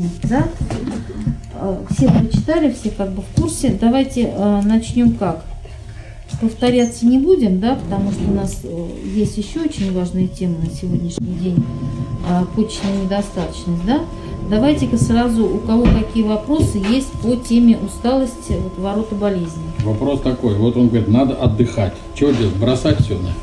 Да? Все прочитали, все как бы в курсе. Давайте начнем как? Повторяться не будем, да, потому что у нас есть еще очень важная тема на сегодняшний день – почечная недостаточность, да. Давайте-ка сразу, у кого какие вопросы есть по теме усталости, вот, ворота болезни. Вопрос такой, вот он говорит, надо отдыхать. Что делать, бросать все, да?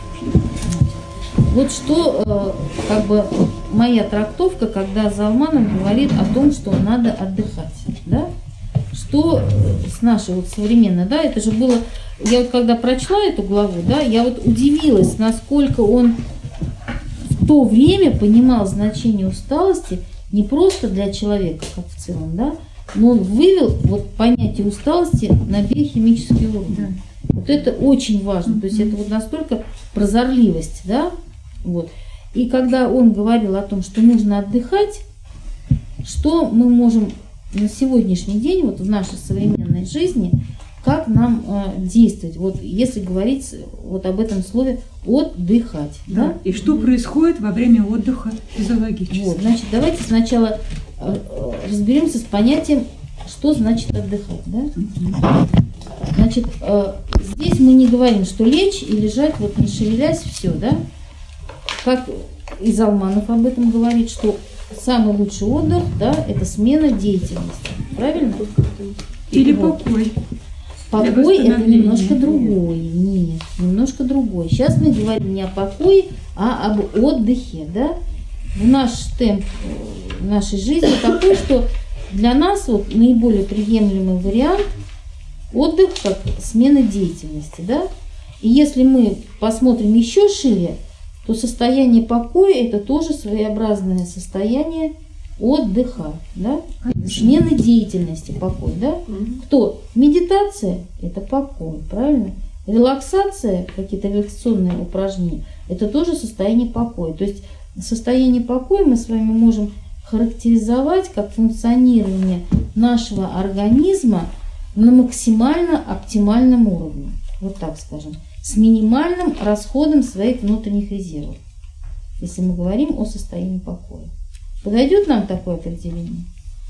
Вот что, как бы, моя трактовка, когда Залманов говорит о том, что надо отдыхать, да? Что с нашей вот современной, да, это же было, я вот когда прочла эту главу, да, я вот удивилась, насколько он в то время понимал значение усталости не просто для человека, как в целом, да, но он вывел вот понятие усталости на биохимический уровень. Да. Вот это очень важно, то есть это вот настолько прозорливость, да, вот. И когда он говорил о том, что нужно отдыхать, что мы можем на сегодняшний день, вот в нашей современной жизни, как нам действовать, вот если говорить вот об этом слове отдыхать. Да? Да? И что происходит во время отдыха физиологически. Вот, значит, давайте сначала разберемся с понятием, что значит отдыхать. Да? Значит, здесь мы не говорим, что лечь и лежать, вот не шевелясь, все, да? Как и Залманов об этом говорит, что самый лучший отдых, да, это смена деятельности. Правильно? Или покой. Покой – это немножко другое. Нет, немножко другое. Сейчас мы говорим не о покое, а об отдыхе. Да? В наш темп нашей жизни такой, что для нас вот наиболее приемлемый вариант – отдых как смена деятельности. Да? И если мы посмотрим еще шире, то состояние покоя – это тоже своеобразное состояние отдыха, да? Смены деятельности, покой, да? Кто? Медитация – это покой, правильно? Релаксация, какие-то релаксационные упражнения – это тоже состояние покоя. То есть состояние покоя мы с вами можем характеризовать как функционирование нашего организма на максимально оптимальном уровне, вот так скажем, с минимальным расходом своих внутренних резервов, если мы говорим о состоянии покоя. Подойдет нам такое определение?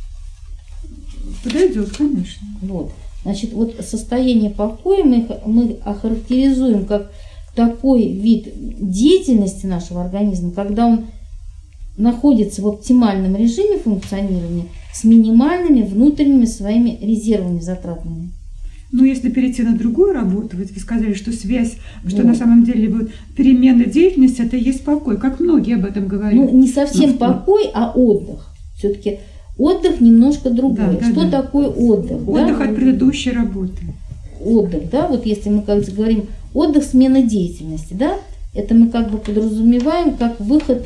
Подойдет, конечно. Вот. Значит, вот состояние покоя мы охарактеризуем как такой вид деятельности нашего организма, когда он находится в оптимальном режиме функционирования с минимальными внутренними своими резервами затратными. Ну, если перейти на другую работу, вы сказали, что связь, что на самом деле вот перемена деятельности – это и есть покой, как многие об этом говорят. Ну, не совсем покой, а отдых. Все-таки отдых немножко другой. Да, что такое отдых? Отдых от предыдущей работы. Отдых, да, вот если мы как говорим отдых, смена деятельности, да, это мы как бы подразумеваем как выход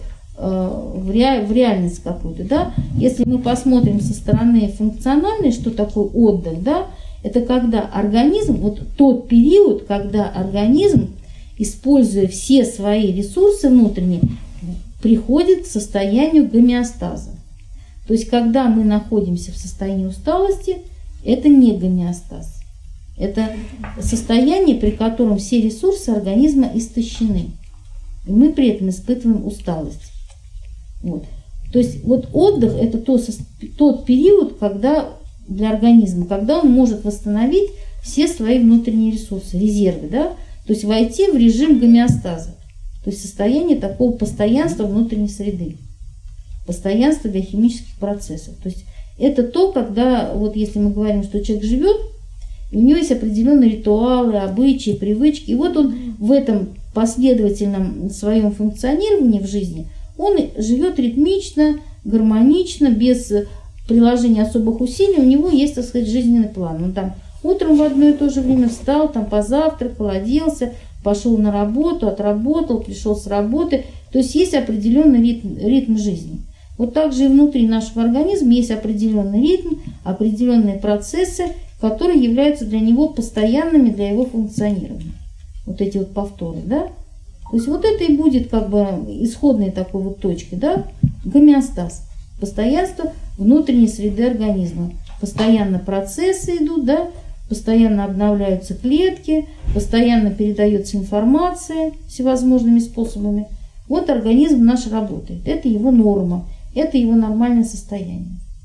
в реальность какую-то, да. Если мы посмотрим со стороны функциональной, что такое отдых, да, это когда организм, вот тот период, когда организм, используя все свои ресурсы внутренние, приходит к состоянию гомеостаза. То есть, когда мы находимся в состоянии усталости, это не гомеостаз. Это состояние, при котором все ресурсы организма истощены. И мы при этом испытываем усталость. Вот. То есть, вот отдых – это тот период, когда для организма, когда он может восстановить все свои внутренние ресурсы, резервы, да? То есть войти в режим гомеостаза, то есть состояние такого постоянства внутренней среды, постоянства биохимических процессов. То есть это то, когда, вот если мы говорим, что человек живет, у него есть определенные ритуалы, обычаи, привычки, и вот он в этом последовательном своем функционировании в жизни, он живет ритмично, гармонично, без приложения особых усилий, у него есть, так сказать, жизненный план. Он там утром в одно и то же время встал, там позавтракал, оделся, пошел на работу, отработал, пришел с работы. То есть есть определенный ритм жизни. Вот так же и внутри нашего организма есть определенный ритм, определенные процессы, которые являются для него постоянными для его функционирования. Вот эти вот повторы, да? То есть вот это и будет как бы исходной такой вот точкой, да? Гомеостаз. Постоянство внутренней среды организма. Постоянно процессы идут, да? Постоянно обновляются клетки, постоянно передается информация всевозможными способами. Вот организм наш работает. Это его норма, это его нормальное состояние.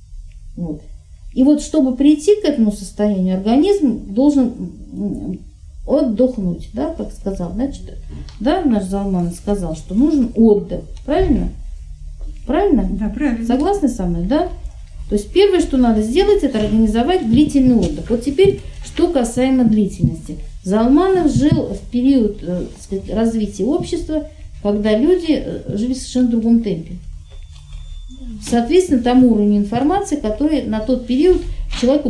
Вот. И вот чтобы прийти к этому состоянию, организм должен отдохнуть, да, как сказал, значит, да, наш Залман сказал, что нужен отдых, правильно? Правильно? Да, правильно. Согласны со мной, да? То есть первое, что надо сделать, это организовать длительный отдых. Вот теперь, что касаемо длительности. Залманов жил в период, так сказать, развития общества, когда люди жили в совершенно другом темпе. Соответственно, тому уровню информации, который на тот период человеку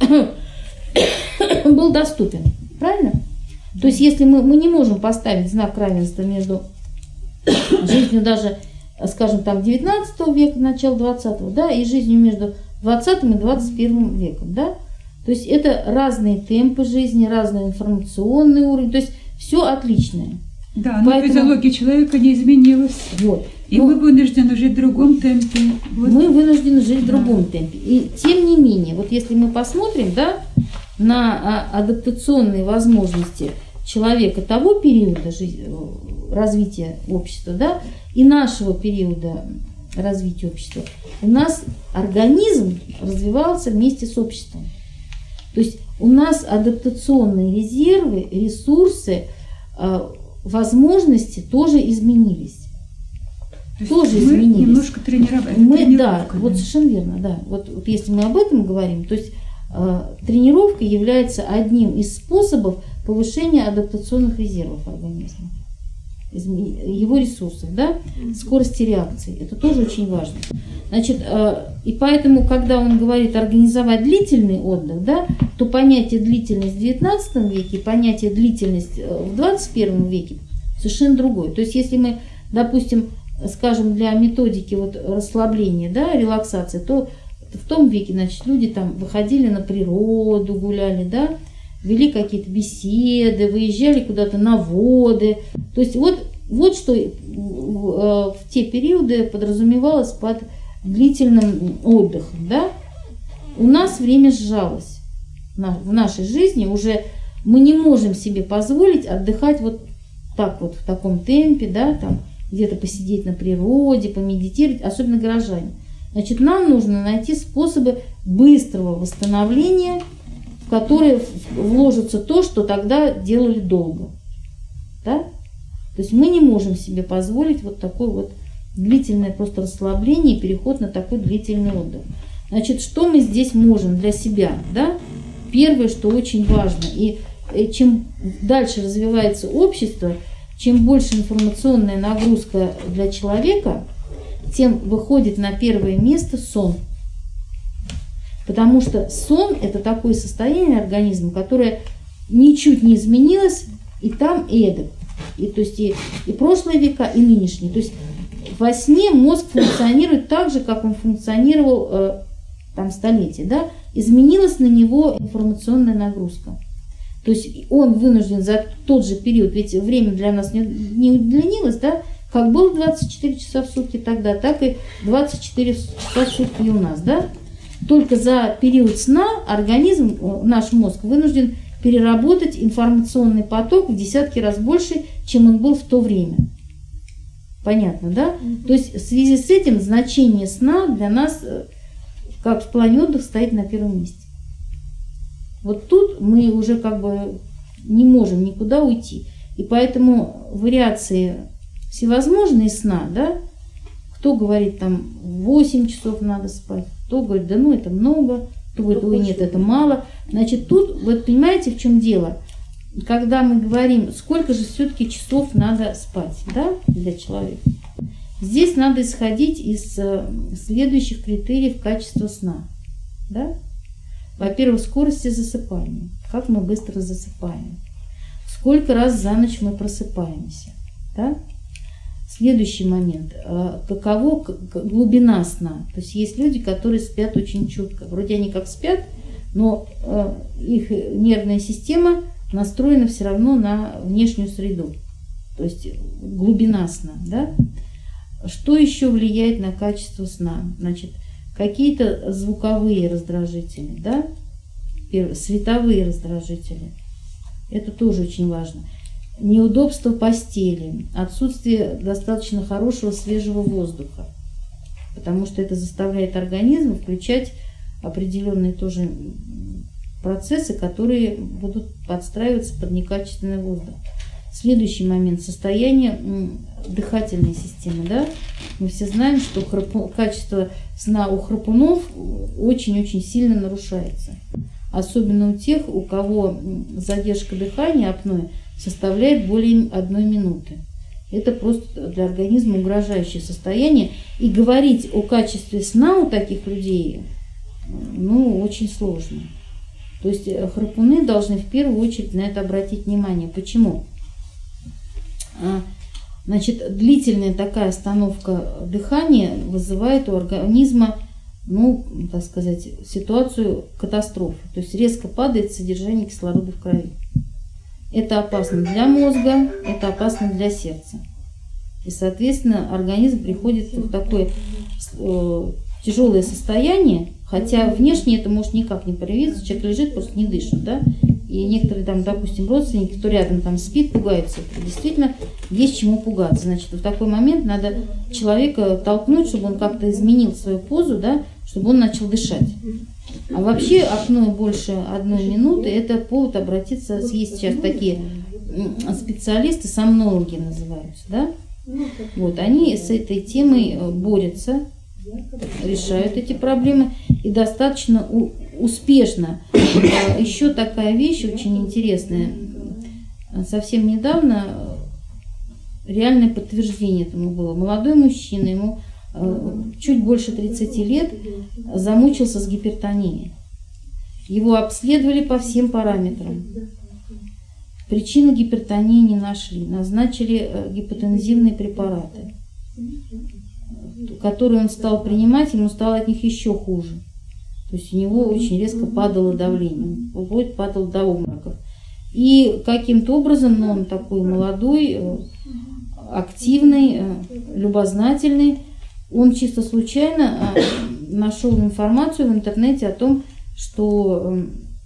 был доступен. Правильно? То есть, если мы не можем поставить знак равенства между жизнью даже, скажем, там 19 века, начало 20-го, да, и жизнью между 20 и 21 веком, да, то есть это разные темпы жизни, разный информационный уровень, то есть все отличное. Да, но физиология человека не изменилась. Вот. И мы вынуждены жить в другом темпе. Вот. Мы вынуждены жить в другом темпе. И тем не менее, вот если мы посмотрим, да, на адаптационные возможности человека того периода развития общества, да, и нашего периода развития общества, у нас организм развивался вместе с обществом. То есть у нас адаптационные резервы, ресурсы, возможности тоже изменились. Тоже изменились. Немножко тренировались. Да, вот совершенно верно, да. Вот если мы об этом говорим, то есть тренировка является одним из способов повышения адаптационных резервов организма, его ресурсов, да, скорости реакции. Это тоже очень важно. Значит, и поэтому, когда он говорит организовать длительный отдых, да, то понятие длительность в XIX веке и понятие длительность в XXI веке совершенно другое. То есть, если мы, допустим, скажем, для методики вот расслабления, да, релаксации, то в том веке, значит, люди там выходили на природу, гуляли, да, вели какие-то беседы, выезжали куда-то на воды. То есть вот что в те периоды подразумевалось под длительным отдыхом, да. У нас время сжалось. В нашей жизни уже мы не можем себе позволить отдыхать вот так вот в таком темпе, да, там где-то посидеть на природе, помедитировать, особенно горожане. Значит, нам нужно найти способы быстрого восстановления, в которые вложится то, что тогда делали долго. Да? То есть мы не можем себе позволить вот такое вот длительное просто расслабление и переход на такой длительный отдых. Значит, что мы здесь можем для себя? Да? Первое, что очень важно, и чем дальше развивается общество, чем больше информационная нагрузка для человека, тем выходит на первое место сон. Потому что сон – это такое состояние организма, которое ничуть не изменилось и там, и эдак. И, то есть и прошлые века, и нынешние. То есть во сне мозг функционирует так же, как он функционировал там столетия. Да? Изменилась на него информационная нагрузка. То есть он вынужден за тот же период, ведь время для нас не удлинилось, да? Как было 24 часа в сутки тогда, так и 24 часа в сутки и у нас. Да? Только за период сна организм, наш мозг, вынужден переработать информационный поток в десятки раз больше, чем он был в то время. Понятно, да? То есть в связи с этим значение сна для нас, как в плане отдыха, стоит на первом месте. Вот тут мы уже как бы не можем никуда уйти. И поэтому вариации всевозможные сна, да? Кто говорит, там 8 часов надо спать, кто говорит, да ну это много, кто говорит, ой, нет, это мало. Значит, тут, вот понимаете, в чем дело? Когда мы говорим, сколько же все-таки часов надо спать, да, для человека, здесь надо исходить из следующих критериев качества сна, да? Во-первых, скорости засыпания, как мы быстро засыпаем, сколько раз за ночь мы просыпаемся, да? Следующий момент, каково глубина сна. То есть есть люди, которые спят очень чутко. Вроде они как спят, но их нервная система настроена все равно на внешнюю среду. То есть глубина сна. Да? Что еще влияет на качество сна? Значит, какие-то звуковые раздражители, да? Световые раздражители. Это тоже очень важно. Неудобство постели, отсутствие достаточно хорошего свежего воздуха, потому что это заставляет организм включать определенные тоже процессы, которые будут подстраиваться под некачественный воздух. Следующий момент – состояние дыхательной системы. Да? Мы все знаем, что качество сна у храпунов очень-очень сильно нарушается. Особенно у тех, у кого задержка дыхания, апноэ, составляет более 1 минуты. Это просто для организма угрожающее состояние. И говорить о качестве сна у таких людей, очень сложно. То есть храпуны должны в первую очередь на это обратить внимание. Почему? Значит, длительная такая остановка дыхания вызывает у организма, так сказать, ситуацию катастрофы. То есть резко падает содержание кислорода в крови. Это опасно для мозга, это опасно для сердца. И, соответственно, организм приходит в такое тяжелое состояние, хотя внешне это может никак не проявиться, человек лежит, просто не дышит, да? И некоторые там, допустим, родственники, кто рядом там спит, пугаются. Действительно, есть чему пугаться. Значит, в такой момент надо человека толкнуть, чтобы он как-то изменил свою позу, да, чтобы он начал дышать. А вообще апноэ больше 1 минуты – это повод обратиться, есть сейчас такие специалисты, сомнологи называются, да? Вот, они с этой темой борются, решают эти проблемы и достаточно успешно. Еще такая вещь очень интересная. Совсем недавно реальное подтверждение этому было. Молодой мужчина, ему чуть больше 30 лет, замучился с гипертонией. Его обследовали по всем параметрам. Причины гипертонии не нашли. Назначили гипотензивные препараты, которые он стал принимать, ему стало от них еще хуже. То есть у него очень резко падало давление, вплоть падало до обмороков. И каким-то образом, он такой молодой, активный, любознательный, он чисто случайно нашел информацию в интернете о том, что...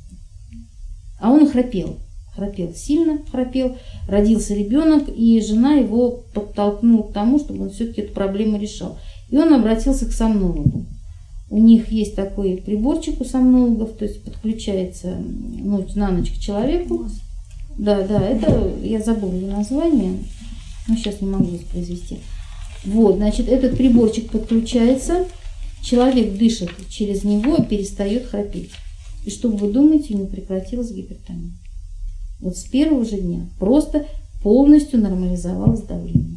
А он храпел, сильно храпел, родился ребенок, и жена его подтолкнула к тому, чтобы он все-таки эту проблему решал. И он обратился к сомнологу. У них есть такой приборчик у сомнологов, то есть подключается на ночь к человеку. Да, это, я забыла его название, но сейчас не могу воспроизвести. Вот, значит, этот приборчик подключается, человек дышит через него и перестает храпеть. И что вы думаете, у него прекратилась гипертония. Вот с первого же дня просто полностью нормализовалось давление.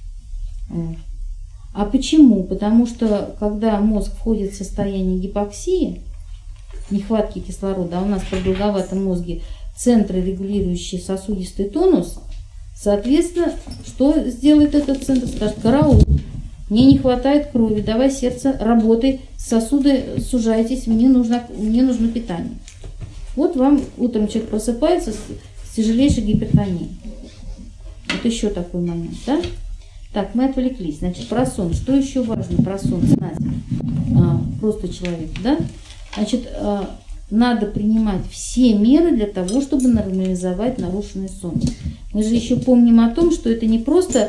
А почему? Потому что когда мозг входит в состояние гипоксии, нехватки кислорода, а у нас в продолговатом мозге центры, регулирующие сосудистый тонус, соответственно, что сделает этот центр? Скажет: караул, мне не хватает крови, давай, сердце, работай, сосуды сужайтесь, мне нужно питание. Вот вам утром человек просыпается с тяжелейшей гипертонией. Вот еще такой момент, да? Так, мы отвлеклись. Значит, про сон. Что еще важно про сон знать? Просто человек, да? Значит, надо принимать все меры для того, чтобы нормализовать нарушенный сон. Мы же еще помним о том, что это не просто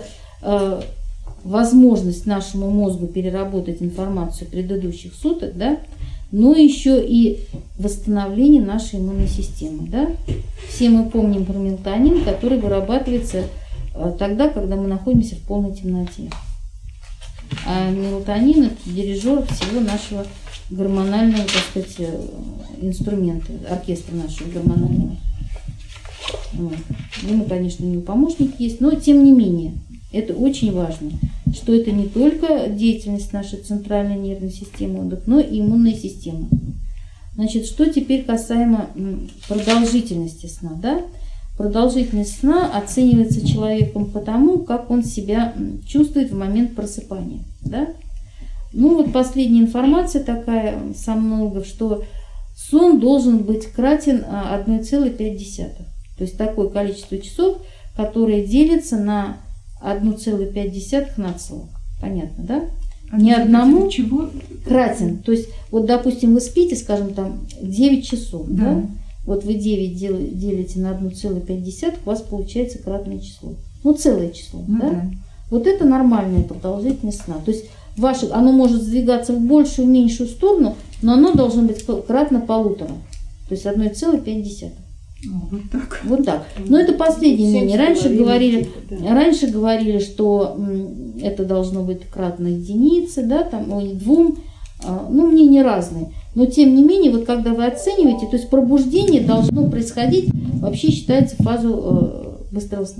возможность нашему мозгу переработать информацию предыдущих суток, да, но еще и восстановление нашей иммунной системы, да. Все мы помним про мелатонин, который вырабатывается тогда, когда мы находимся в полной темноте. А мелатонин – это дирижер всего нашего гормонального, так сказать, инструмента, оркестра нашего гормонального. Вот. Ему, конечно, у него помощник есть, но тем не менее, это очень важно, что это не только деятельность нашей центральной нервной системы отдыха, но и иммунная система. Значит, что теперь касаемо продолжительности сна, да? Продолжительность сна оценивается человеком по тому, как он себя чувствует в момент просыпания. Да? Вот последняя информация такая сомнологов, что сон должен быть кратен 1,5. То есть такое количество часов, которое делится на 1,5 надсылок. Понятно, да? Ни одному чего? Кратен. То есть, вот, допустим, вы спите, скажем, там 9 часов, да? Вот вы 9 делите на 1,5, у вас получается кратное число. Целое число, да? Вот это нормальная продолжительность сна. То есть оно может сдвигаться в большую, меньшую сторону, но оно должно быть кратно 1,5. То есть 1,5. Вот так. Вот так. Но это последнее мнение. Раньше говорили, что это должно быть кратно единице, да, там, ой, 2. Ну, мнения разные. Но тем не менее, вот когда вы оцениваете, то есть пробуждение должно происходить, вообще считается в фазу быстрого сна.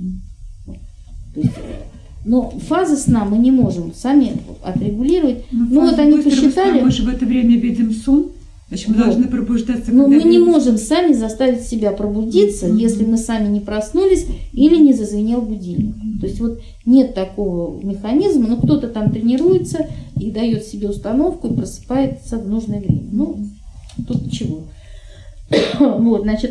То есть, но фазы сна мы не можем сами отрегулировать. Ну вот они посчитали. Мы же в это время видим сон. Значит, мы должны пробуждаться. Но мы не можем сами заставить себя пробудиться, если мы сами не проснулись или не зазвенел будильник. То есть вот нет такого механизма, но кто-то там тренируется и дает себе установку и просыпается в нужное время. Ну, тут чего. Вот, значит,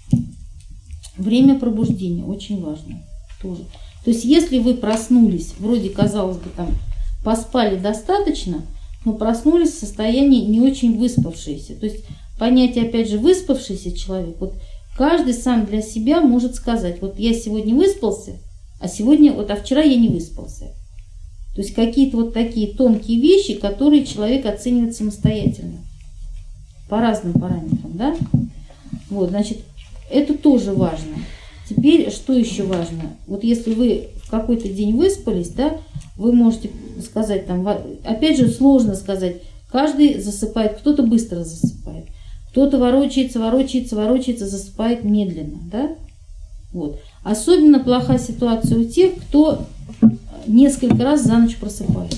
время пробуждения очень важно тоже. То есть если вы проснулись, вроде, казалось бы, там поспали достаточно, но проснулись в состоянии не очень выспавшиеся. То есть понятие, опять же, выспавшийся человек, вот каждый сам для себя может сказать, вот я сегодня выспался, а сегодня, вот, а вчера я не выспался. То есть какие-то вот такие тонкие вещи, которые человек оценивает самостоятельно. По разным параметрам, да? Вот, значит, это тоже важно. Теперь, что еще важно? Вот если вы в какой-то день выспались, да, вы можете сказать, там, опять же, сложно сказать, каждый засыпает, кто-то быстро засыпает, кто-то ворочается, засыпает медленно, да? Вот. Особенно плохая ситуация у тех, кто несколько раз за ночь просыпается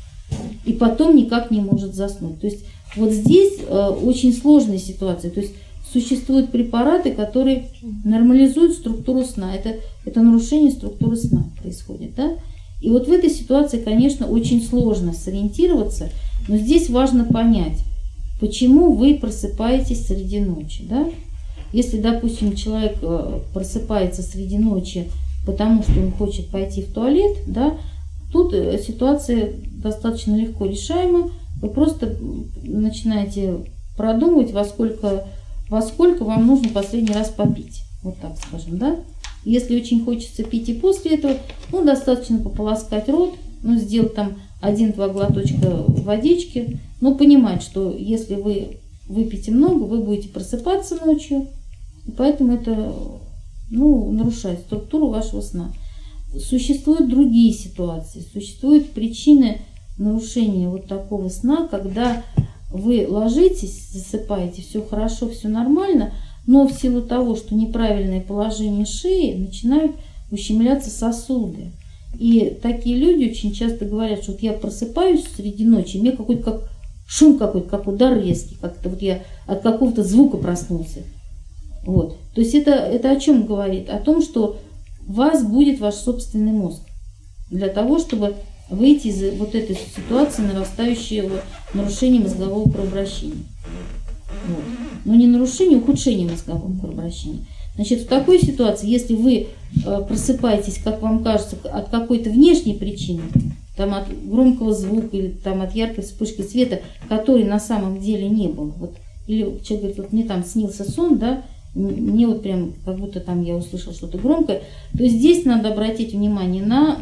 и потом никак не может заснуть. То есть вот здесь очень сложная ситуация. То есть существуют препараты, которые нормализуют структуру сна. Это нарушение структуры сна происходит, да? И вот в этой ситуации, конечно, очень сложно сориентироваться, но здесь важно понять, почему вы просыпаетесь среди ночи, да? Если, допустим, человек просыпается среди ночи, потому что он хочет пойти в туалет, да, тут ситуация достаточно легко решаема. Вы просто начинаете продумывать, во сколько вам нужно последний раз попить. Вот так скажем, да? Если очень хочется пить и после этого, ну, достаточно пополоскать рот, ну, сделать там 1-2 глоточка водички, но понимать, что если вы выпьете много, вы будете просыпаться ночью, и поэтому это, ну, нарушает структуру вашего сна. Существуют другие ситуации, существуют причины нарушения вот такого сна, когда вы ложитесь, засыпаете, все хорошо, все нормально, но в силу того, что неправильное положение шеи, начинают ущемляться сосуды. И такие люди очень часто говорят, что вот я просыпаюсь среди ночи, мне какой-то как шум какой-то, как удар резкий, как-то вот я от какого-то звука проснулся. Вот. То есть это о чем говорит? О том, что вас будет ваш собственный мозг для того, чтобы выйти из вот этой ситуации нарастающего нарушения мозгового кровообращения. Вот. Но не нарушение, ухудшение мозгового кровообращения. Значит, в такой ситуации, если вы просыпаетесь, как вам кажется, от какой-то внешней причины, там от громкого звука или там от яркой вспышки света, которой на самом деле не было, вот, или человек говорит, вот мне там снился сон, да, мне вот прям как будто там я услышала что-то громкое, то здесь надо обратить внимание на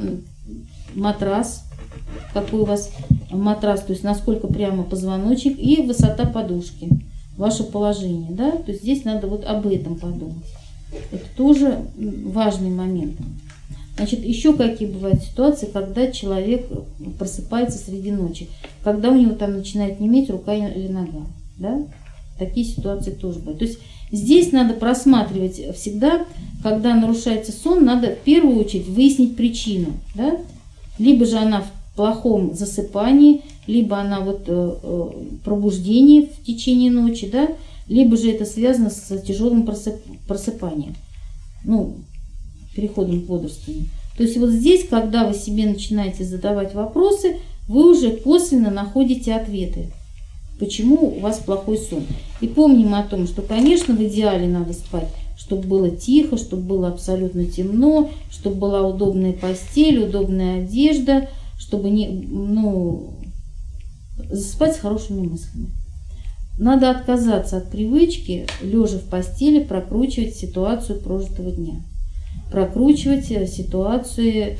матрас, какой у вас матрас, то есть насколько прямо позвоночник и высота подушки, ваше положение, да, то есть здесь надо вот об этом подумать. Это тоже важный момент. Значит, еще какие бывают ситуации, когда человек просыпается среди ночи, когда у него там начинает неметь рука или нога, да, такие ситуации тоже бывают. То есть здесь надо просматривать всегда, когда нарушается сон, надо в первую очередь выяснить причину, да, либо же она в плохом засыпании, либо она вот пробуждении в течение ночи, да, либо же это связано с тяжелым просыпанием, ну, переходом к бодрствованию. То есть вот здесь, когда вы себе начинаете задавать вопросы, вы уже косвенно находите ответы, почему у вас плохой сон. И помним о том, что, конечно, в идеале надо спать, чтобы было тихо, чтобы было абсолютно темно, чтобы была удобная постель, удобная одежда, чтобы спать с хорошими мыслями. Надо отказаться от привычки, лежа в постели, прокручивать ситуацию прожитого дня. Прокручивать ситуации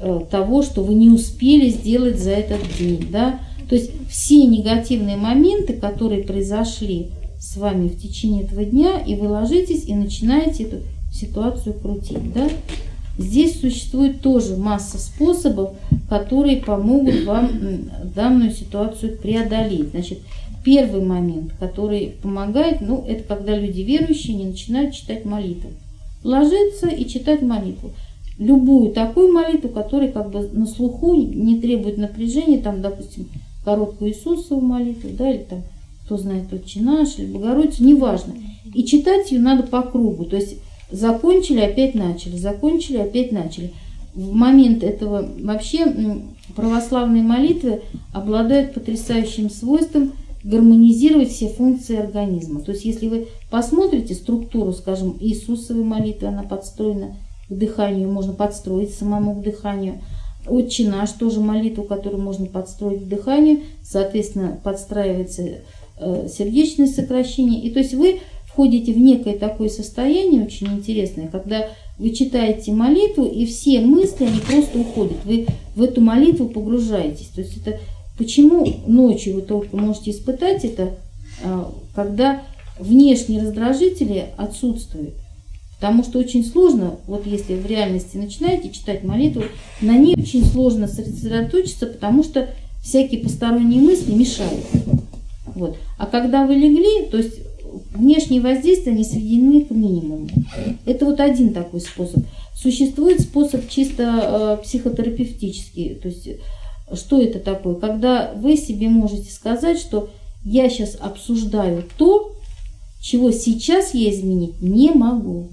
того, что вы не успели сделать за этот день, да. То есть все негативные моменты, которые произошли с вами в течение этого дня, и вы ложитесь и начинаете эту ситуацию крутить, да. Здесь существует тоже масса способов, которые помогут вам данную ситуацию преодолеть. Значит, первый момент, который помогает, это когда люди верующие не начинают читать молитву. Ложиться и читать молитву. Любую такую молитву, которая как бы на слуху, не требует напряжения, там, допустим, короткую Иисусову молитву, да, или там, кто знает, Отче наш, или Богородицу, неважно. И читать ее надо по кругу, то есть закончили, опять начали, закончили, опять начали. В момент этого вообще православные молитвы обладают потрясающим свойством гармонизировать все функции организма. То есть если вы посмотрите структуру, скажем, Иисусовой молитвы, она подстроена к дыханию, можно подстроить самому к дыханию. Отче наш тоже молитву, которую можно подстроить к дыханию, соответственно, подстраивается сердечное сокращение. И то есть вы входите в некое такое состояние очень интересное, когда вы читаете молитву, и все мысли, они просто уходят. Вы в эту молитву погружаетесь. То есть это почему ночью вы только можете испытать это, когда внешние раздражители отсутствуют. Потому что очень сложно, вот если в реальности начинаете читать молитву, на ней очень сложно сосредоточиться, потому что всякие посторонние мысли мешают. Вот. А когда вы легли, то есть внешние воздействия не сведены к минимуму. Это вот один такой способ. Существует способ чисто психотерапевтический. То есть что это такое? Когда вы себе можете сказать, что я сейчас обсуждаю то, чего сейчас я изменить не могу.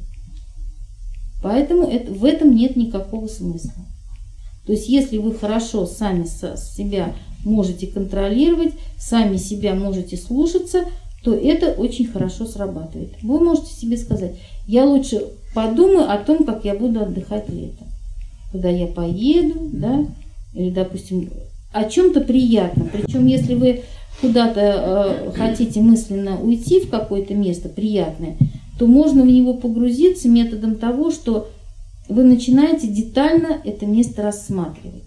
Поэтому в этом нет никакого смысла. То есть если вы хорошо сами себя можете контролировать, сами себя можете слушаться, то это очень хорошо срабатывает. Вы можете себе сказать, я лучше подумаю о том, как я буду отдыхать летом. Куда я поеду, да, или, допустим, о чем-то приятном. Причем, если вы куда-то хотите мысленно уйти в какое-то место приятное, то можно в него погрузиться методом того, что вы начинаете детально это место рассматривать.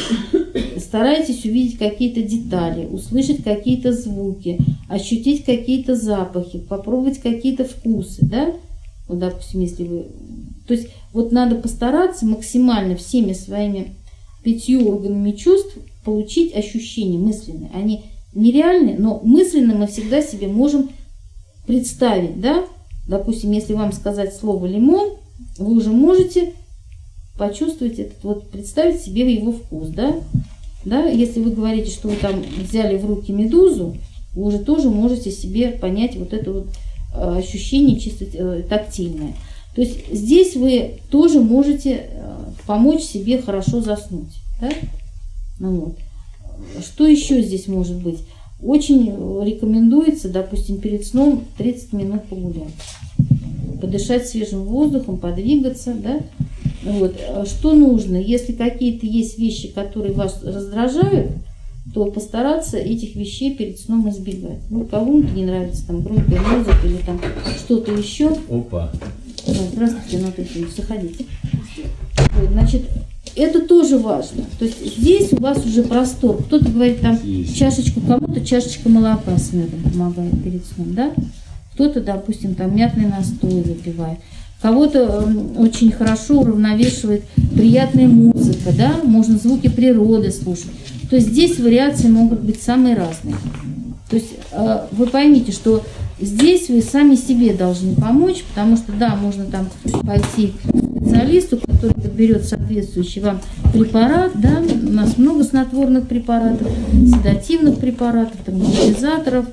Стараетесь увидеть какие-то детали, услышать какие-то звуки, ощутить какие-то запахи, попробовать какие-то вкусы, да? Вот, допустим, если вы... То есть вот надо постараться максимально всеми своими 5 органами чувств получить ощущения мысленные. Они нереальны, но мысленно мы всегда себе можем представить, да? Допустим, если вам сказать слово «лимон», вы уже можете почувствовать этот, вот представить себе его вкус, да? Да? Если вы говорите, что вы там взяли в руки медузу, вы уже тоже можете себе понять вот это вот ощущение чисто тактильное. То есть здесь вы тоже можете помочь себе хорошо заснуть, да? Вот. Что еще здесь может быть? Очень рекомендуется, допустим, перед сном 30 минут погулять, подышать свежим воздухом, подвигаться, да? Вот. Что нужно? Если какие-то есть вещи, которые вас раздражают, то постараться этих вещей перед сном избегать. Ну, кому-то не нравится там громкая музыка или там что-то еще. Опа. Здравствуйте, Анатолий Ильич, заходите. Вот, значит, это тоже важно. То есть здесь у вас уже простор. Кто-то говорит там чашечку, кому-то чашечка молока с медом помогает перед сном, да? Кто-то, допустим, там мятный настой выпивает. Кого-то очень хорошо уравновешивает приятная музыка, да? Можно звуки природы слушать. То есть здесь вариации могут быть самые разные. То есть вы поймите, что здесь вы сами себе должны помочь, потому что, да, можно там пойти к специалисту, который подберет соответствующий вам препарат, да, у нас много снотворных препаратов, седативных препаратов, транквилизаторов,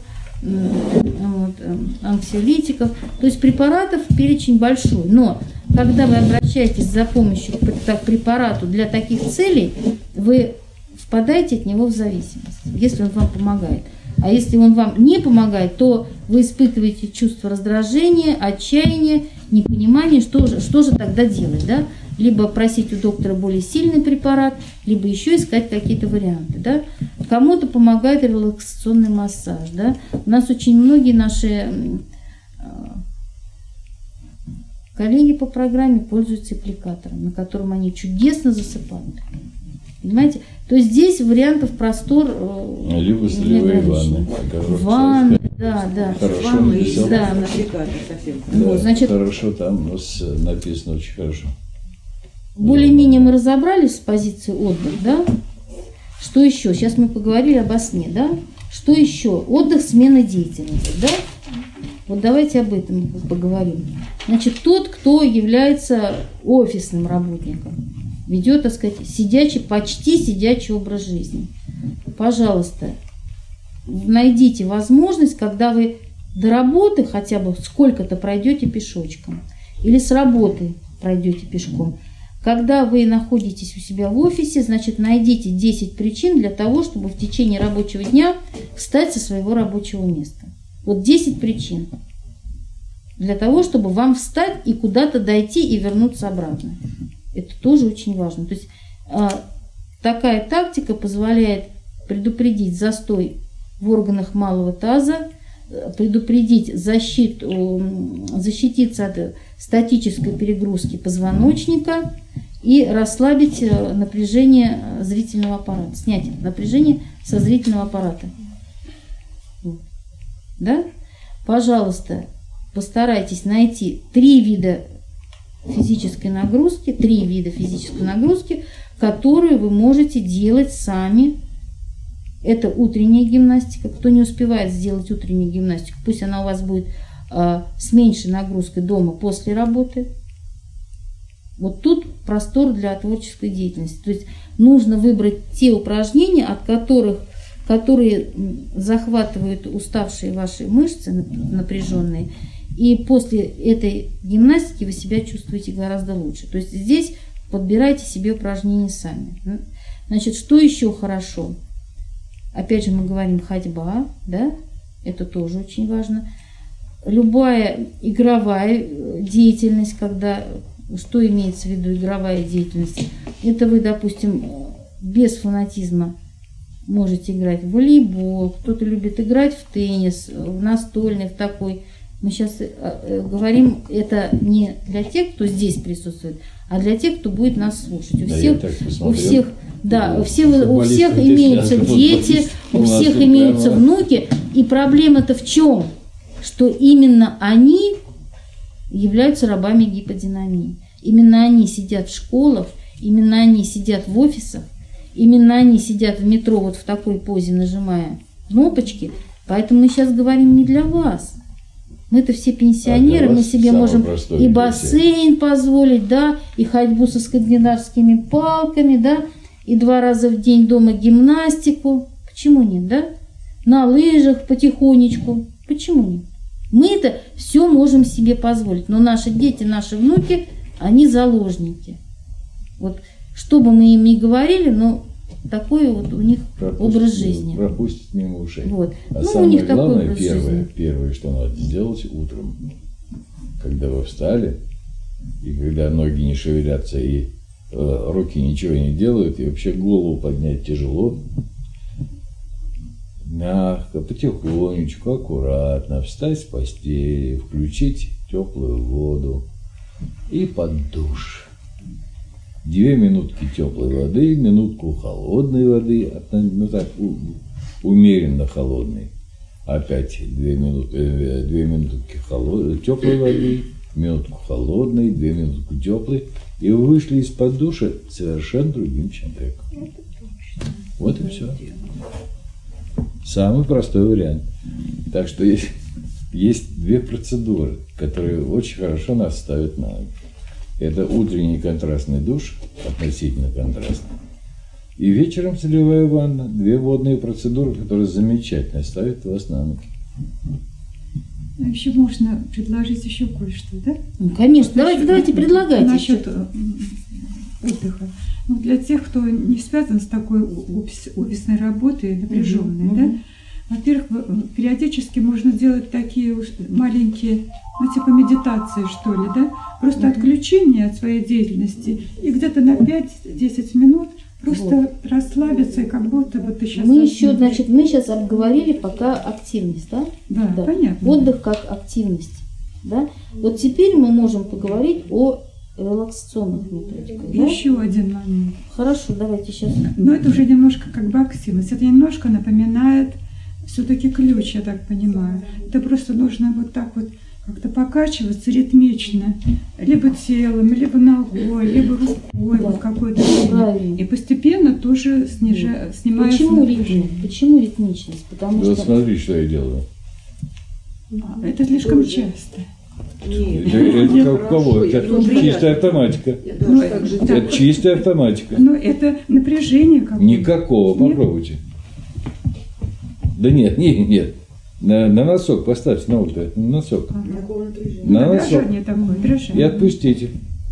вот, анксиолитиков, то есть препаратов перечень большой, но когда вы обращаетесь за помощью к препарату для таких целей, вы впадаете от него в зависимость, если он вам помогает. А если он вам не помогает, то вы испытываете чувство раздражения, отчаяния, непонимания, что же тогда делать, да? Либо просить у доктора более сильный препарат, либо еще искать какие-то варианты, да? Кому-то помогает релаксационный массаж, да? У нас очень многие наши коллеги по программе пользуются аппликатором, на котором они чудесно засыпают. Понимаете? То есть здесь вариантов простор. Либо солевые ванны. Ванны, да. Хорошо написал. Да. Да, значит, хорошо, там написано очень хорошо. Более-менее мы разобрались с позиции отдых, да? Что еще? Сейчас мы поговорили обо сне, да? Что еще? Отдых, смена деятельности, да? Вот давайте об этом поговорим. Значит, тот, кто является офисным работником, ведет, так сказать, почти сидячий образ жизни. Пожалуйста, найдите возможность, когда вы до работы хотя бы сколько-то пройдете пешочком или с работы пройдете пешком. Когда вы находитесь у себя в офисе, значит, найдите 10 причин для того, чтобы в течение рабочего дня встать со своего рабочего места. Вот 10 причин для того, чтобы вам встать и куда-то дойти и вернуться обратно. Это тоже очень важно. То есть такая тактика позволяет предупредить застой в органах малого таза, предупредить защититься от статической перегрузки позвоночника и расслабить напряжение зрительного аппарата, снять напряжение со зрительного аппарата. Да? Пожалуйста, постарайтесь найти 3 вида физической нагрузки, которые вы можете делать сами. Это утренняя гимнастика. Кто не успевает сделать утреннюю гимнастику, пусть она у вас будет с меньшей нагрузкой дома после работы. Вот тут простор для творческой деятельности. То есть нужно выбрать те упражнения, которые захватывают уставшие ваши мышцы, напряженные, и после этой гимнастики вы себя чувствуете гораздо лучше. То есть здесь подбирайте себе упражнения сами. Значит, что еще хорошо? Опять же мы говорим ходьба, да? Это тоже очень важно. Любая игровая деятельность, что имеется в виду игровая деятельность? Это вы, допустим, без фанатизма можете играть в волейбол, кто-то любит играть в теннис, в настольный, в такой. Мы сейчас говорим, это не для тех, кто здесь присутствует, а для тех, кто будет нас слушать. У всех имеются дети, у всех имеются внуки. И проблема-то в чем? Что именно они являются рабами гиподинамии. Именно они сидят в школах, именно они сидят в офисах, именно они сидят в метро вот в такой позе, нажимая кнопочки. Поэтому мы сейчас говорим не для вас. Мы-то все пенсионеры, мы себе можем и бассейн позволить, да, и ходьбу со скандинавскими палками, да, и 2 раза в день дома гимнастику. Почему нет, да? На лыжах потихонечку. Почему нет? Мы-то все можем себе позволить, но наши дети, наши внуки, они заложники. Вот, что бы мы им ни говорили, но такой вот у них образ жизни. Пропустить мимо ушей. Вот. А у самое них главное, такой образ жизни. первое, что надо сделать утром, когда вы встали, и когда ноги не шевелятся, и руки ничего не делают, и вообще голову поднять тяжело, мягко, потихонечку, аккуратно встать с постели, включить теплую воду и под душ. 2 минутки теплой воды, минутку холодной воды, ну так, умеренно холодной. Опять 2 минутки теплой воды, минутку холодной, 2 минутки теплой. И вы вышли из-под душа совершенно другим человеком. Вот и все. Самый простой вариант. Так что есть 2 процедуры, которые очень хорошо нас ставят на ноги. Это утренний контрастный душ, относительно контрастный, и вечером солевая ванна. 2 водные процедуры, которые замечательно ставят вас на ноги. А еще можно предложить еще кое-что, да? Ну, конечно, вот давайте предлагайте. Насчет отдыха. Ну, для тех, кто не связан с такой офисной работой, напряженной, да? Во-первых, периодически можно делать такие маленькие, ну, типа медитации, что ли, да? Просто отключение от своей деятельности. И где-то на 5-10 минут просто расслабиться, и как будто бы ты сейчас... Мы сейчас обговорили пока активность, да? Да, понятно. Отдых как активность. Да? Вот теперь мы можем поговорить о релаксационных методиках. Да? Еще один момент. Хорошо, давайте сейчас. Но это уже немножко как бы активность. Это немножко напоминает все-таки ключ, я так понимаю. Это просто нужно вот так вот как-то покачиваться ритмично. Либо телом, либо ногой, либо рукой, Да. вот какой-то время. Правильно. И постепенно тоже снимается Почему напряжение. ритм? Почему ритмичность? Потому Вот что смотри, что я делаю. Это слишком часто. Это как у кого? Это чистая автоматика. Ну, Это чистая автоматика. Но это напряжение какое-то. Никакого, Нет? попробуйте. Да нет, нет. На носок поставьте, на ультра, на носок. На носок. Дрожание такое, И дрожание. отпустите.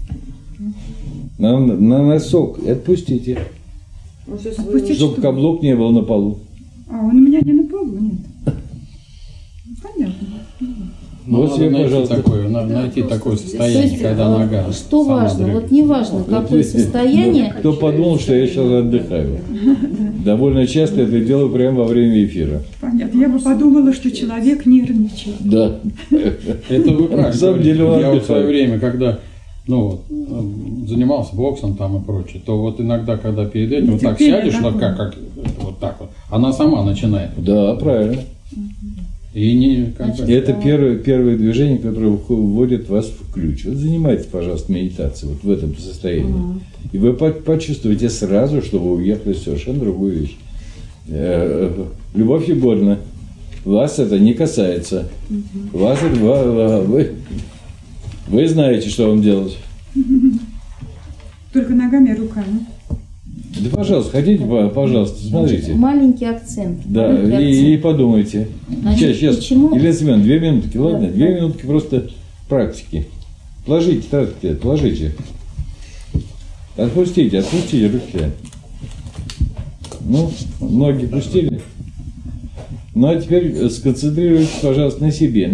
На носок и отпустите. Отпустить Чтобы что? каблук не был на полу. А он у меня не на полу, нет. Понятно. Ну, Вот надо себе, найти пожалуйста. найти такое То состояние, есть, когда нога что сама важно? дрыгает. Вот не важно, какое состояние. Кто подумал, что я сейчас отдыхаю? Довольно часто это делаю прямо во время эфира. Понятно. Я бы подумала, что человек нервничает. Да. Это вы правильно На самом деле он говорите. Я вот в свое отдыхает. время, когда занимался боксом там и прочее, то вот иногда, когда перед этим вот так Теперь сядешь, это вот как вот так вот, она сама начинает. Да, правильно. И не как бы- Это первое движение, которое вводит вас в ключ. Вот занимайтесь, пожалуйста, медитацией вот в этом состоянии. И вы почувствуете сразу, что вы уехали в совершенно другую вещь. Любовь Егоровна, вас это не касается. Вас это, вы знаете, что вам делать. Только ногами и руками. Да, пожалуйста, хотите, пожалуйста, смотрите. Маленький акцент. Да, маленький и подумайте. Значит, Сейчас, почему- Елена Семеновна, 2 минутки, ладно? Да, 2 да. минутки просто практики. Положите, положите. Отпустите руки. Ну, ноги пустили. Ну, а теперь сконцентрируйтесь, пожалуйста, на себе,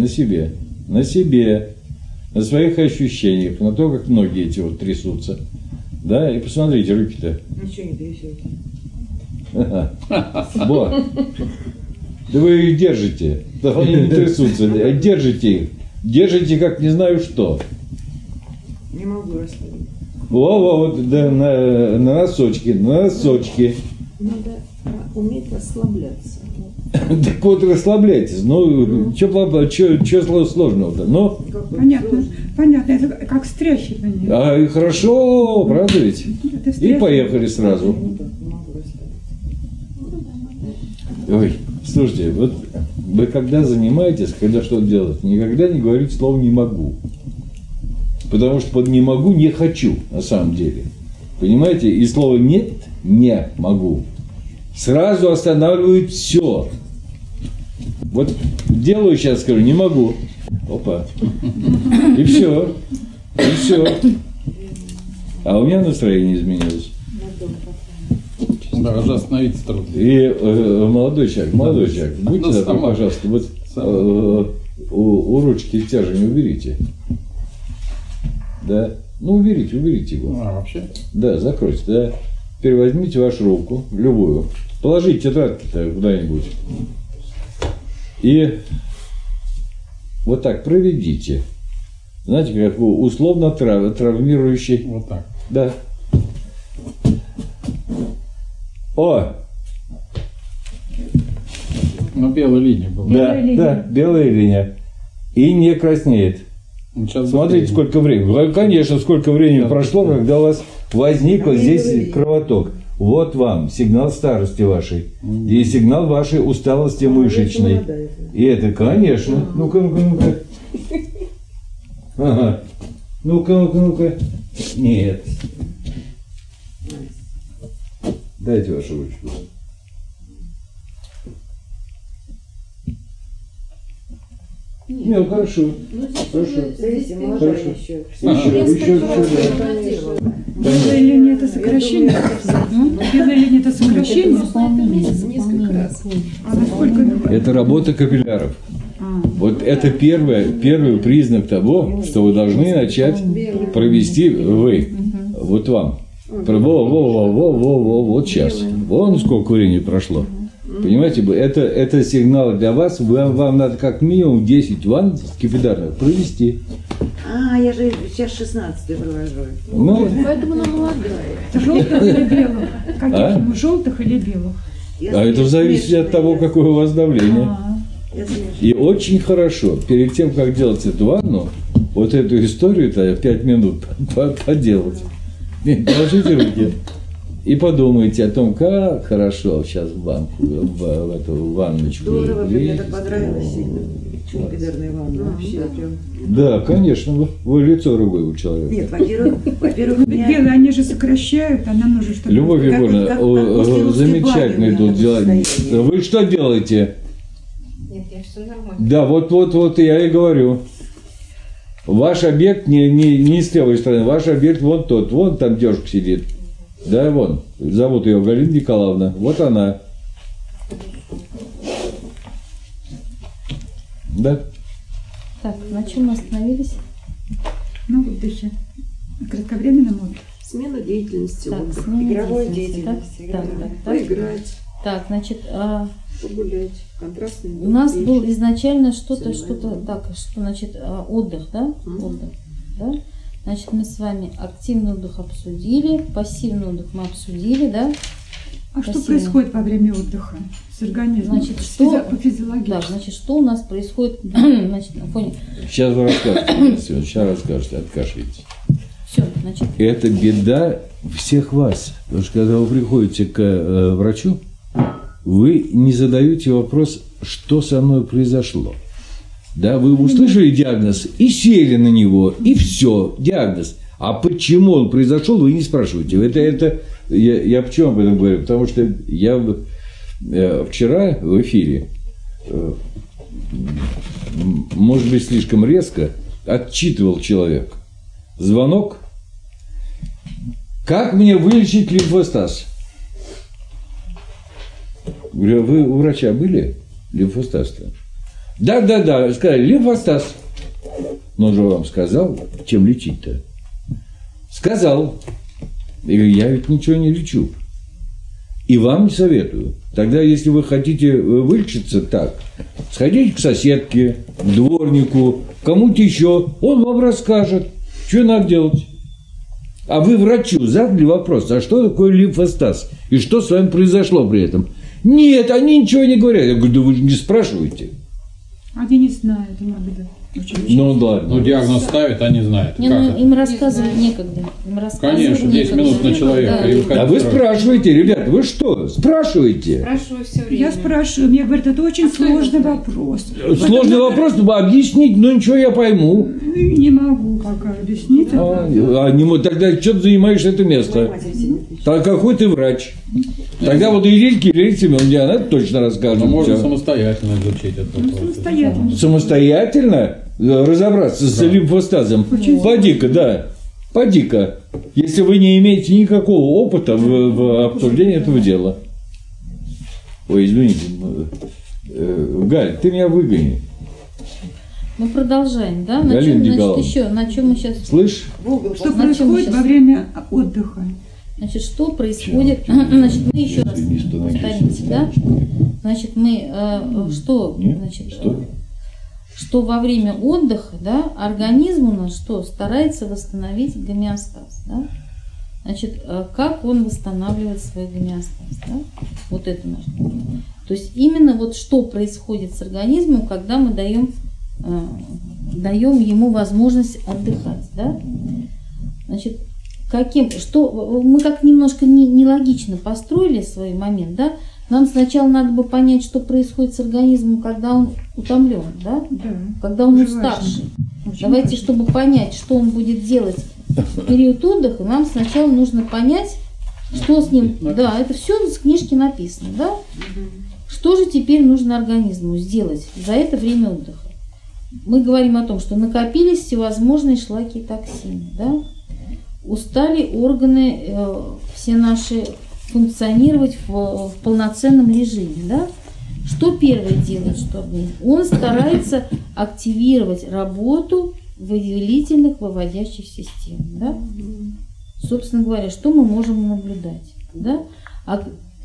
на своих ощущениях, на то, как ноги эти вот трясутся. Да, и посмотрите, руки-то. Ничего не трясется. Вот. Да вы их держите. Да они не трясутся. Держите их. Держите как не знаю что. Не могу расслабить. Вот, да, на носочки, на носочки. Надо уметь расслабляться. Так вот, расслабляйтесь. Ну, что сложного-то? Ну, Понятно. Понятно. Это как стряхивание. и хорошо, правда ведь? Это И стряхивание. поехали сразу. Не могу расслабиться. Ой, слушайте, вот вы когда занимаетесь, когда что-то делаете, никогда не говорите слово «не могу». Потому что под «не могу» не хочу, на самом деле. Понимаете? И слово «нет» не могу сразу останавливает все. Вот делаю сейчас, скажу, не могу. Опа. И все. И все. А у меня настроение изменилось. Да, уже остановиться трудно. И молодой человек, будьте Ну, добры, сама. пожалуйста, вот у ручки стержень уберите. Да. Ну, уберите его. А, вообще? Да, закройте, да. Теперь возьмите вашу руку, любую, положите тетрадки-то куда-нибудь. И вот так проведите. Знаете, как условно травмирующий. Вот так. Да. О! Ну, белая линия была. Да, да, белая линия. И не краснеет. Ну, сейчас Смотрите, быстрее. сколько времени. Конечно, сколько времени Да, прошло, да. когда у вас возник вот А здесь мы говорили. кровоток. Вот вам сигнал старости вашей. И сигнал вашей усталости мышечной. И это, конечно. Ну-ка, ну-ка, ну-ка. Ага. Ну-ка, ну-ка, ну-ка. Нет. Дайте вашу ручку. Ну, хорошо. Хорошо. Смотрите, молодая Хорошо. еще. Еще, Белая линия это сокращение. Белая линия это сокращение. Несколько раз. А насколько? Это работа капилляров. А, Вот это первый признак того, что вы должны начать провести вы. Вот вам. Вот сейчас. Вон сколько времени прошло. Понимаете, это сигнал для вас. Вам надо как минимум 10 ванн скипидарных провести. Я же сейчас 16-й провожу. Ну, Поэтому она молодая. Желтых или белых? Каких? Желтых или белых? а это зависит от того, какое у вас давление. И очень хорошо, перед тем, как делать эту ванну, вот эту историю-то 5 минут поделать. Положите руки и подумайте о том, как хорошо сейчас в банку, в эту ванночку. Здорово, мне так влезть. понравилось сильно. Скипидарная ванна вообще прям. Да, конечно, вы лицо другое у человека. Нет, во-первых, меня... Белые, они же сокращают, а нам нужно, чтобы... Любовь Егоровна, как после русской замечательный банки у меня тут дела. состояние. Вы что делаете? Нет, я все нормально. Да, вот я и говорю. Ваш объект не с левой стороны, ваш объект вот тот, вон там девушка сидит. Да, вон, зовут ее Галина Николаевна, вот она. Да? Так, на чем мы остановились? Ну, вот еще. Кратковременном отдыхе. Смена деятельности, Так, отдых, смена игровой деятельности, деятельности, так, поиграть, Так, значит, погулять, контрастный. у нас вещи. был изначально что-то, Занимаемся. так, что значит отдых, да? Отдых, да? Значит, мы с вами активный отдых обсудили, пассивный отдых мы обсудили, да? А что Спасибо. происходит во время отдыха с организмом? Значит, что- По физиологически. Да, значит, что у нас происходит, значит, на фоне... Сейчас вы расскажете, сейчас расскажете, откашляйтесь. Все, значит, Это беда всех вас. Потому что когда вы приходите к врачу, вы не задаете вопрос, что со мной произошло. Да, вы услышали диагноз и сели на него, и все, диагноз. А почему он произошел, вы не спрашиваете. Я почему об этом говорю? Потому что я вчера в эфире, может быть, слишком резко, отчитывал человека. Звонок. Как мне вылечить лимфостаз? Говорю, вы у врача были? Лимфостаз-то? Да, сказали, лимфостаз. Но он же вам сказал, чем лечить-то? Сказал. Я говорю, я ведь ничего не лечу. И вам не советую. Тогда, если вы хотите вылечиться так, сходите к соседке, к дворнику, кому-то еще, он вам расскажет, что надо делать. А вы врачу задали вопрос, а что такое лимфостаз? И что с вами произошло при этом? Нет, они ничего не говорят. Я говорю, да вы же не спрашиваете. Они не знают иногда. Очень. Ну ладно. Ну, диагноз ставят, а не знают. не, Как ну, это? им рассказывать некогда. Им рассказывать Конечно, 10 некогда. минут на человека. Да. И вы А вы хотите- спрашиваете, ребята, вы что? Спрашиваете. Спрашиваю все время. Я спрашиваю, мне говорят, это очень кто его сложный знает? вопрос. Сложный вопрос, но объяснить, ну ничего, я пойму. Не могу пока объяснить. Тогда что ты занимаешь это место? Матери сильно отличается. Так какой ты врач? Тогда вот идите к Лилии Семеновне, она точно расскажет. Ну, можно всё. самостоятельно изучить этот вопрос. Самостоятельно. Самостоятельно разобраться с лимфостазом. Поди-ка, да. Поди-ка. Если вы не имеете никакого опыта в обсуждении этого дела. Ой, извините. Галь, ты меня выгони. Мы продолжаем, да? На Галина чем, значит, Николаевна. еще? На чем мы сейчас... Слышь? В угол Что На чем мы происходит сейчас? во время отдыха? Значит, что происходит? Значит, мы еще раз Не становись. повторимся, да? Значит, мы что? Нет? Значит, Что? что во время отдыха, да, организм у нас что? Старается восстановить гомеостаз, да? Значит, как он восстанавливает свой гомеостаз, да? Вот это наш. То есть именно вот что происходит с организмом, когда мы даем ему возможность отдыхать, да? Значит, мы как немножко нелогично построили свой момент, да? Нам сначала надо бы понять, что происходит с организмом, когда он утомлен, да? Да. Когда он Очень уставший. важно. Очень Давайте, важно. чтобы понять, что он будет делать в период отдыха, нам сначала нужно понять, что с ним. Да, это все в книжке написано, да? Что же теперь нужно организму сделать за это время отдыха? Мы говорим о том, что накопились всевозможные шлаки и токсины, да? Устали органы все наши функционировать в полноценном режиме, да? Что первое делает, что организм? Он старается активировать работу выделительных выводящих систем, да? Собственно говоря, что мы можем наблюдать, да?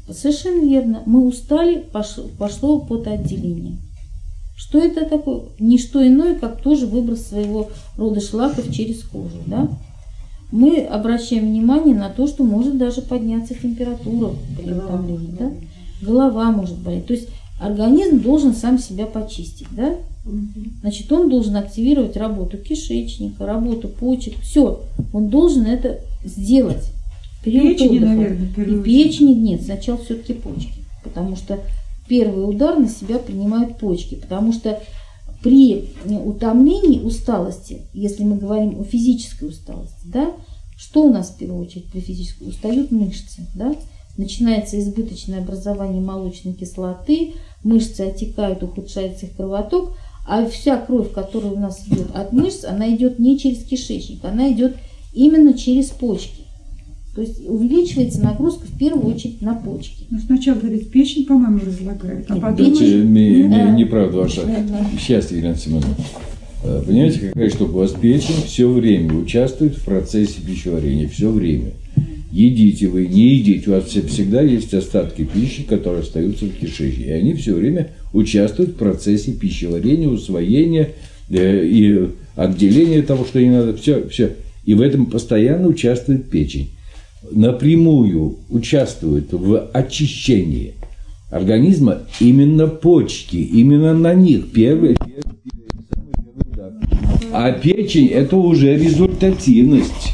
Совершенно верно. Мы устали, пошло потоотделение. Что это такое? Не что иное, как тоже выброс своего рода шлаков через кожу. Да? Мы обращаем внимание на то, что может даже подняться температура при утомлении. Да? Голова может болеть. То есть организм должен сам себя почистить. Да? Значит, он должен активировать работу кишечника, работу почек. Все, он должен это сделать. Печени, наверное, в первую очередь. Печени нет, сначала все-таки почки. Потому что первый удар на себя принимают почки. Потому что при утомлении, усталости, если мы говорим о физической усталости, да, что у нас в первую очередь при физической? Устают мышцы. Да? Начинается избыточное образование молочной кислоты, мышцы отекают, ухудшается их кровоток, а вся кровь, которая у нас идет от мышц, она идет не через кишечник, она идет именно через почки. То есть увеличивается нагрузка в первую очередь на почки. Ну, сначала, говорит, печень, по-моему, разлагает, а потом... Неправда ваша. Сейчас, Елена Семеновна. Понимаете, какая штука? У вас печень все время участвует в процессе пищеварения. Все время. Едите вы, не едите. У вас всегда есть остатки пищи, которые остаются в кишечнике. И они все время участвуют в процессе пищеварения, усвоения и отделения того, что не надо. Все. И в этом постоянно участвует печень. Напрямую участвует в очищении организма именно почки, именно на них первый удар. А печень – это уже результативность.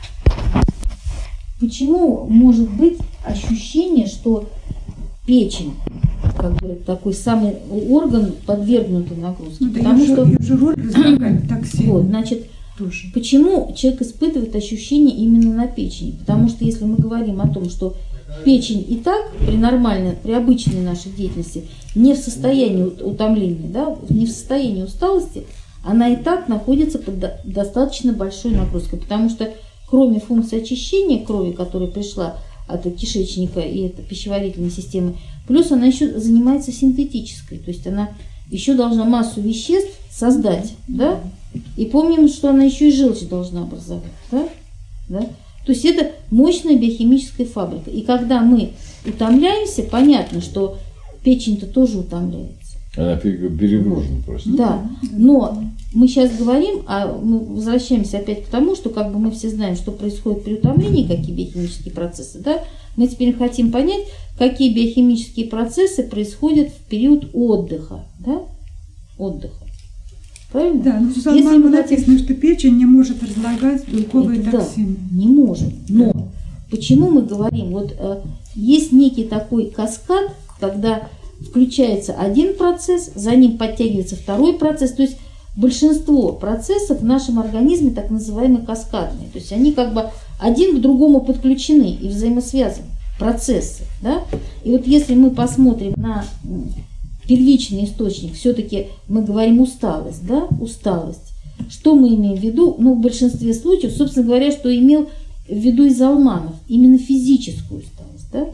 Почему может быть ощущение, что печень, как бы такой самый орган, подвергнутый нагрузке? Ну, потому что жиру разлагает так сильно. Вот, значит, тоже. Почему человек испытывает ощущение именно на печени? Потому что если мы говорим о том, что печень и так при нормальной, при обычной нашей деятельности не в состоянии утомления, да, не в состоянии усталости, она и так находится под достаточно большой нагрузкой, потому что кроме функции очищения крови, которая пришла от кишечника и от пищеварительной системы, плюс она еще занимается синтетической, то есть она еще должна массу веществ создать, да? И помним, что она еще и желчь должна образовать, да? Да? То есть это мощная биохимическая фабрика. И когда мы утомляемся, понятно, что печень-то тоже утомляется. Она перегружена просто. Да, но мы сейчас говорим, мы возвращаемся опять к тому, что как бы мы все знаем, что происходит при утомлении, какие биохимические процессы, да? Мы теперь хотим понять, какие биохимические процессы происходят в период отдыха, да? Отдыха. Правильно? Да, но в Салману написано, что печень не может разлагать белковые токсины. Да, не может. Но почему мы говорим, вот есть некий такой каскад, когда включается один процесс, за ним подтягивается второй процесс, то есть большинство процессов в нашем организме так называемые каскадные, то есть они как бы один к другому подключены и взаимосвязаны, процессы, да? И вот если мы посмотрим на первичный источник, все-таки мы говорим усталость, да, усталость. Что мы имеем в виду? Ну, в большинстве случаев, собственно говоря, что имел в виду Изалманов, именно физическую усталость, да.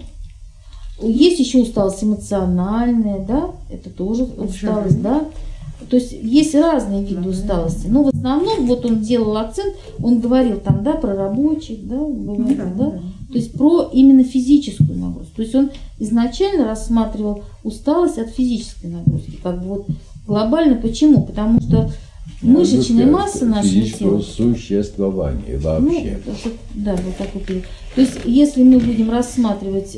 Есть еще усталость эмоциональная, да, это тоже усталость, да. То есть есть разные виды усталости, но в основном вот он делал акцент, он говорил там, да, про рабочих, да, говорил, да. То есть про именно физическую нагрузку. То есть он изначально рассматривал усталость от физической нагрузки, как бы вот глобально. Почему? Потому что мышечная масса нашего тела, существования вообще. Ну, да, вот такой период. То есть если мы будем рассматривать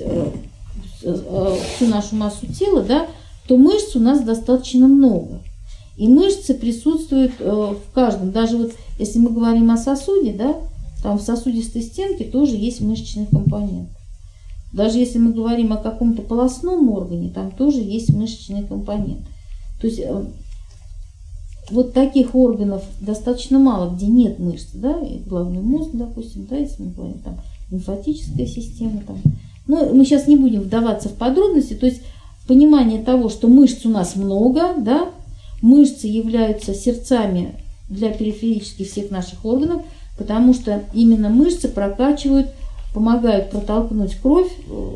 всю нашу массу тела, да, то мышц у нас достаточно много. И мышцы присутствуют в каждом. Даже вот если мы говорим о сосуде, да, там в сосудистой стенке тоже есть мышечный компонент. Даже если мы говорим о каком-то полостном органе, там тоже есть мышечный компонент. То есть вот таких органов достаточно мало, где нет мышц, да, и головной мозг, допустим, да, если мы говорим там лимфатическая система, там. Но мы сейчас не будем вдаваться в подробности, то есть понимание того, что мышц у нас много, да, мышцы являются сердцами для периферических всех наших органов, потому что именно мышцы прокачивают, помогают протолкнуть кровь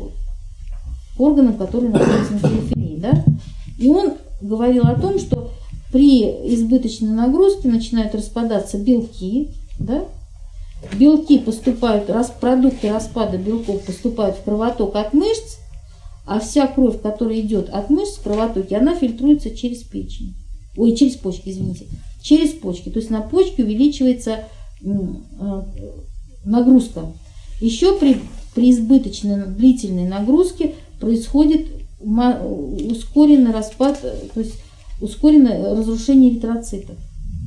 к органам, которые находятся на периферии. Да? И он говорил о том, что при избыточной нагрузке начинают распадаться белки. Да? Белки поступают, продукты распада белков поступают в кровоток от мышц, А вся кровь, которая идет от мышц в кровотоке, она фильтруется через печень. Ой, через почки, извините. Через почки. То есть на почки увеличивается нагрузка. Еще при избыточной длительной нагрузке происходит ускоренный распад, то есть ускоренное разрушение эритроцитов.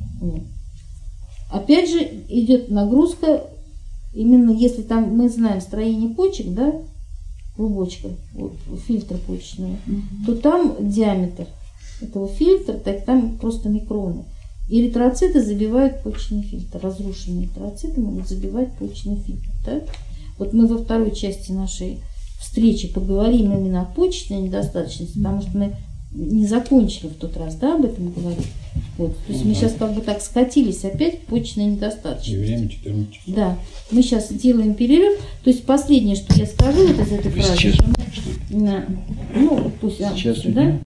Опять же идет нагрузка, именно если там мы знаем строение почек, да, клубочка, вот, фильтр почечного, то там диаметр этого фильтра, так там просто микроны. И эритроциты забивают почечный фильтр. Разрушенные эритроциты могут забивать почечный фильтр. Да? Вот мы во второй части нашей встречи поговорим именно о почечной недостаточности, потому что мы не закончили в тот раз, да, об этом говорить. Вот. То есть мы сейчас как бы так скатились опять к почечной недостаточности. И время 14 часов. Да. Мы сейчас делаем перерыв. То есть последнее, что я скажу вот из этой фразы. Сейчас, Ну, пусть, сейчас да?